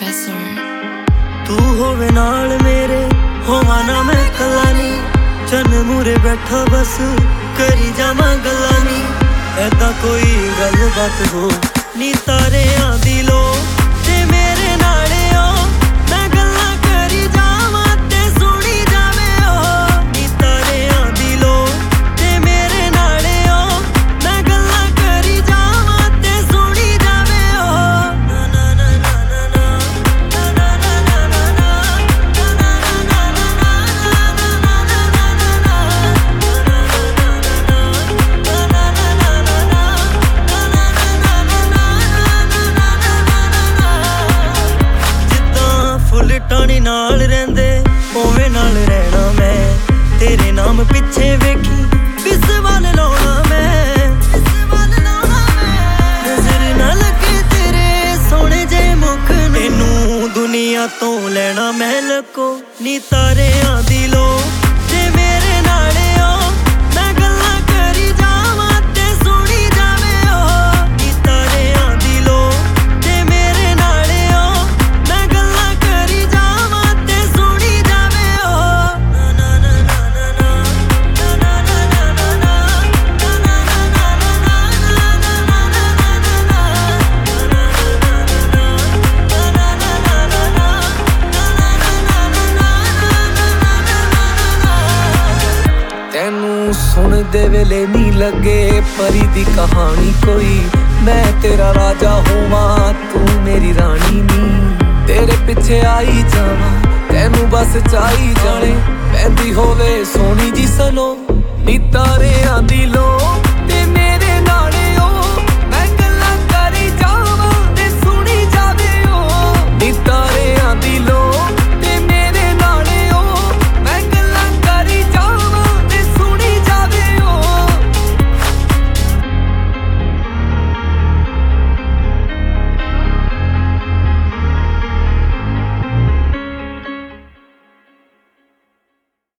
Professor तू होवे नाल मेरे होवा ना मैं कला नी चन मूरे बैठा बस करी जावां गल्लां नी ऐदा कोई गल बात हो नी तारे आंदी लो ते मेरे नाले ओ मैं गल्लां करी जावां ते सुनी जावे ओ नी तारे आंदी लो ते मेरे नाले ओ मैं गल्लां करी जावां ते सुनी जावे ओ ना ना ना ना ना टाणी नाल रहिंदे ओवें नाल रहना मैं तेरे नाम पिछे वेखी बिस वाल लाउणा मैं नजर ना लगे तेरे सोहणे जे मुख नैनू दुनिया तो लेना मैं लको नी तारे आंदी लो ते मेरे नाले ओ मैं गल्लां करी जावां ते सुनी जावे ओ नी तारे आंदी लो ते मेरे नाले ओ मैं गल्लां करी जावां ते सुनी जावे ओ ना ना ना ना ना ਤੈਨੂੰ ਸੁਣਦੇ ਵੇਲੇ ਨੀ ਲੱਗੇ ਪਰੀ ਦੀ ਕਹਾਣੀ ਕੋਈ ਮੈਂ ਤੇਰਾ ਰਾਜਾ ਹੋਵਾਂ ਤੂੰ ਮੇਰੀ ਰਾਣੀ ਨੀ ਤੇਰੇ ਪਿੱਛੇ ਆਈ ਜਾਵਾਂ ਤੈਨੂੰ ਬਸ ਚਾਹੀ ਜਾਣੇ ਪੈਂਦੀ ਹੋਵੇ ਸੋਹਣੀ ਜੀ ਸਨੋ ਨੀ ਤਾਰਿਆਂ ਦੀ